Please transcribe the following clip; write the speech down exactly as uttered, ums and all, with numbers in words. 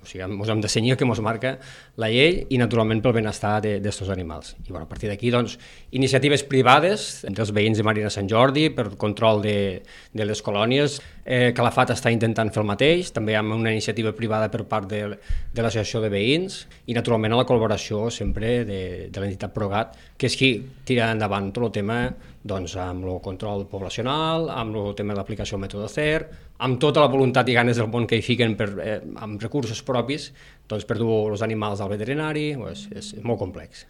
O sigui, ens hem de cenyir que ens marca la llei i, naturalment, pel benestar d'aquests animals. I bueno, a partir d'aquí, doncs, iniciatives privades dels veïns de Marina Sant Jordi per control de, de les colònies. Eh, Calafat està intentant fer el mateix, també amb una iniciativa privada per part de, de l'associació de veïns i, naturalment, a la col·laboració sempre de, de l'entitat Progat, que és qui tira endavant tot el tema doncs, amb el control poblacional, amb el tema de l'aplicació del mètode C E R, amb tota la voluntat i ganes del món que hi fiquen per, eh, amb recursos propis doncs, per dur els animals al veterinari. És, és molt complex.